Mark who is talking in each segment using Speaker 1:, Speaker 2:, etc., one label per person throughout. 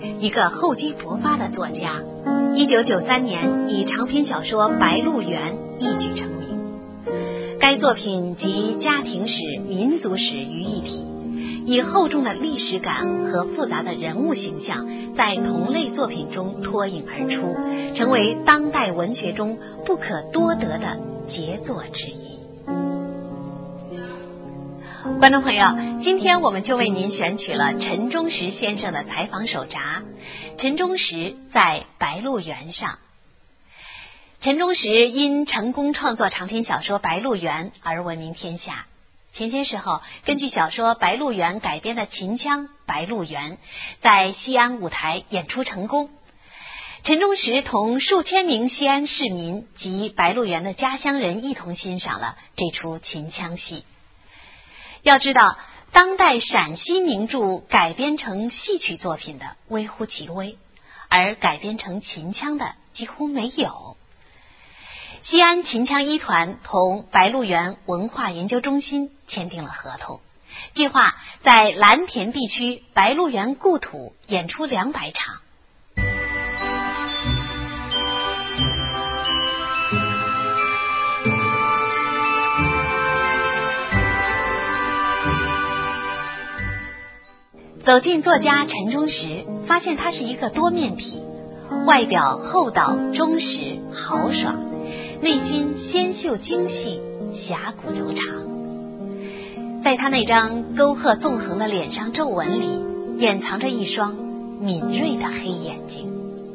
Speaker 1: 一个厚积薄发的作家。1993年以长篇小说《白鹿原》一举成名。该作品集家庭史、民族史于一体，以厚重的历史感和复杂的人物形象在同类作品中脱颖而出，成为当代文学中不可多得的杰作之一。观众朋友，今天我们就为您选取了陈忠实先生的采访手札。陈忠实在白鹿原上。陈忠实因成功创作长篇小说《白鹿原》而闻名天下。前些时候，根据小说《白鹿原》改编的秦腔《白鹿原》在西安舞台演出成功。陈忠实同数千名西安市民及白鹿原的家乡人一同欣赏了这出秦腔戏。要知道，当代陕西名著改编成戏曲作品的微乎其微，而改编成秦腔的几乎没有。西安秦腔一团同白鹿原文化研究中心签订了合同，计划在蓝田地区白鹿原故土演出200场。走进作家陈忠实，发现他是一个多面体，外表厚道、忠实、豪爽，内心纤秀精细，侠骨柔肠。在他那张沟壑纵横的脸上皱纹里，掩藏着一双敏锐的黑眼睛。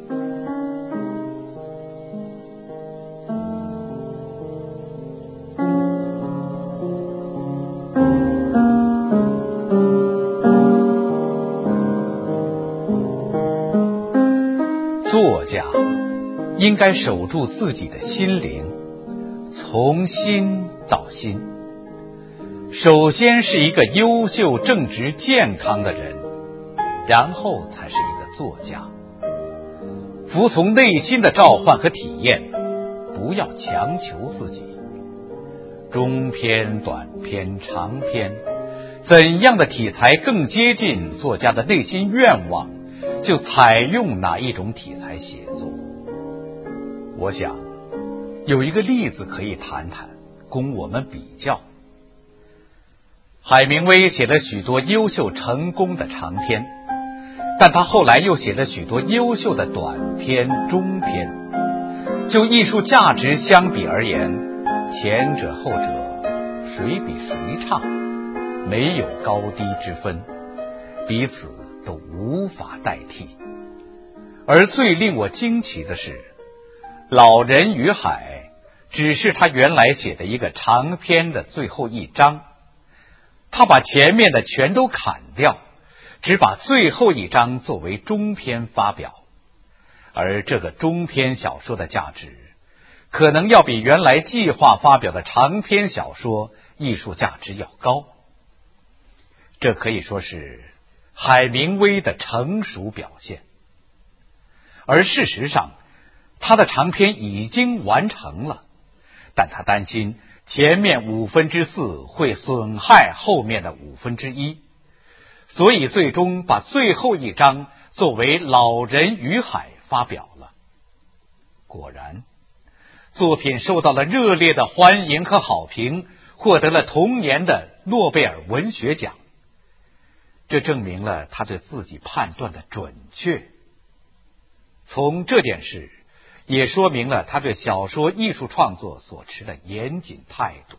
Speaker 2: 作家应该守住自己的心灵，从心到心。首先是一个优秀、正直、健康的人，然后才是一个作家。服从内心的召唤和体验，不要强求自己。中篇、短篇、长篇，怎样的题材更接近作家的内心愿望，就采用哪一种题材写作。我想有一个例子可以谈谈，供我们比较。海明威写了许多优秀成功的长篇，但他后来又写了许多优秀的短篇、中篇。就艺术价值相比而言，前者后者谁比谁差，没有高低之分，彼此都无法代替。而最令我惊奇的是，《老人与海》只是他原来写的一个长篇的最后一章，他把前面的全都砍掉，只把最后一章作为中篇发表。而这个中篇小说的价值，可能要比原来计划发表的长篇小说艺术价值要高。这可以说是海明威的成熟表现。而事实上，他的长篇已经完成了，但他担心前面4/5会损害后面的1/5，所以最终把最后一章作为《老人与海》发表了。果然，作品受到了热烈的欢迎和好评，获得了同年的诺贝尔文学奖。这证明了他对自己判断的准确。从这件事也说明了他对小说艺术创作所持的严谨态度。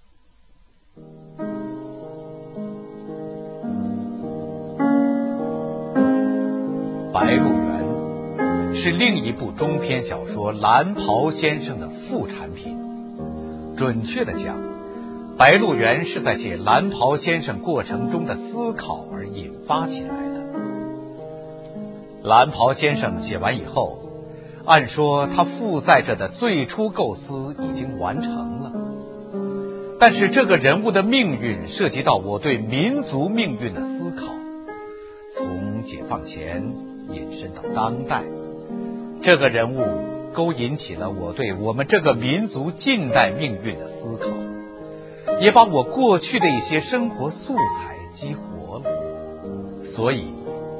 Speaker 2: 白鹿原是另一部中篇小说《蓝袍先生》的副产品。准确的讲，白鹿原是在写蓝袍先生过程中的思考而引发起来的。蓝袍先生写完以后，按说他负载着的最初构思已经完成了，但是这个人物的命运涉及到我对民族命运的思考，从解放前引申到当代，这个人物勾引起了我对我们这个民族近代命运的思考，也把我过去的一些生活素材激活了。所以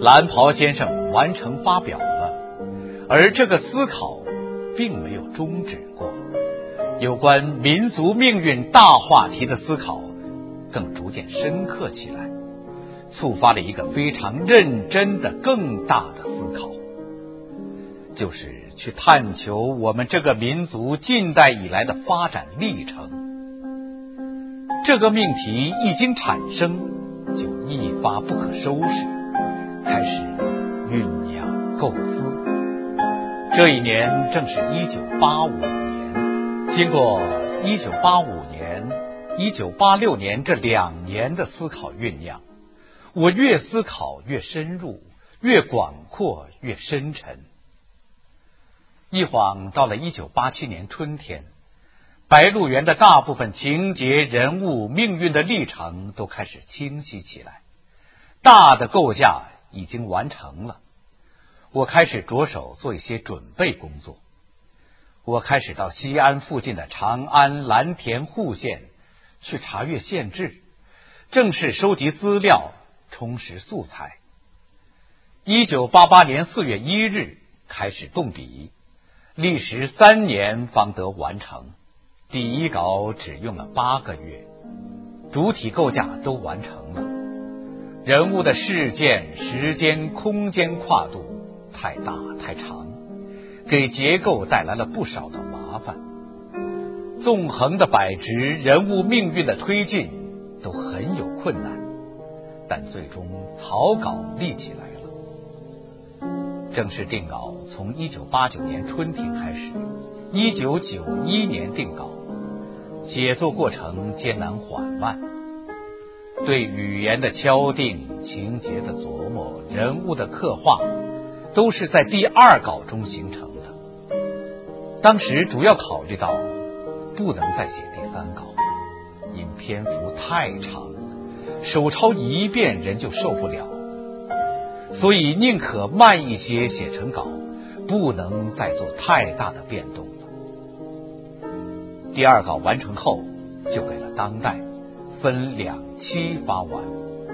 Speaker 2: 蓝袍先生完成发表了，而这个思考并没有终止过。有关民族命运大话题的思考更逐渐深刻起来，触发了一个非常认真的更大的思考，就是去探求我们这个民族近代以来的发展历程。这个命题一经产生，就一发不可收拾，开始酝酿构思。这一年正是1985年，经过1985年、1986年这2年的思考酝酿，我越思考越深入，越广阔越深沉。一晃到了1987年春天，白鹿原的大部分情节、人物、命运的历程都开始清晰起来，大的构架已经完成了。我开始着手做一些准备工作。我开始到西安附近的长安、蓝田、户县去查阅县志，正式收集资料，充实素材。1988年4月1日开始动笔，历时3年方得完成。第一稿只用了8个月，主体构架都完成了。人物的事件、时间、空间跨度太大太长，给结构带来了不少的麻烦。纵横的摆直，人物命运的推进都很有困难，但最终草稿立起来了。正式定稿从1989年春天开始，1991年定稿。写作过程艰难缓慢，对语言的敲定、情节的琢磨、人物的刻画，都是在第2稿中形成的。当时主要考虑到不能再写第3稿，因篇幅太长，手抄一遍人就受不了，所以宁可慢一些写成稿，不能再做太大的变动了。第2稿完成后，就给了当代，分2期发完。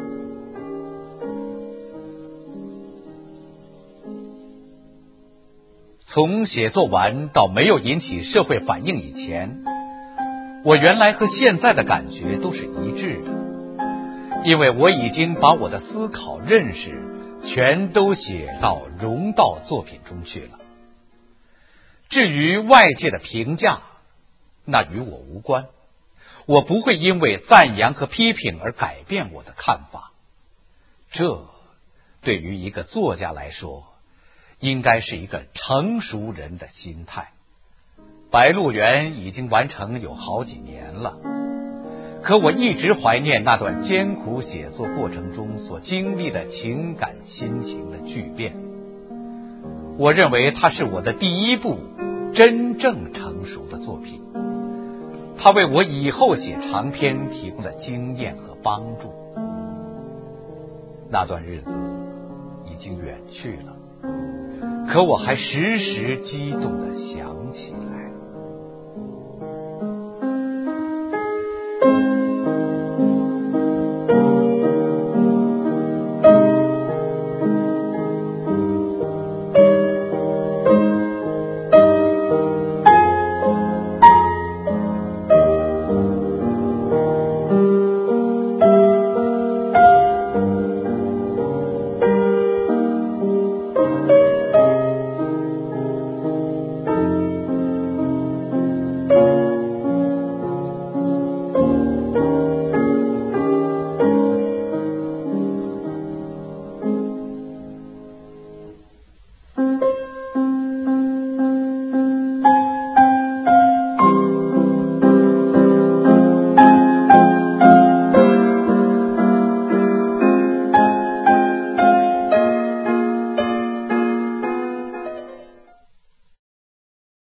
Speaker 2: 从写作完到没有引起社会反应以前，我原来和现在的感觉都是一致的，因为我已经把我的思考、认识全都写到、融到作品中去了。至于外界的评价，那与我无关，我不会因为赞扬和批评而改变我的看法。这对于一个作家来说，应该是一个成熟人的心态。白鹿原已经完成有好几年了，可我一直怀念那段艰苦写作过程中所经历的情感心情的巨变。我认为它是我的第1部真正成熟的作品，它为我以后写长篇提供了经验和帮助。那段日子已经远去了，可我还时时激动地想起来。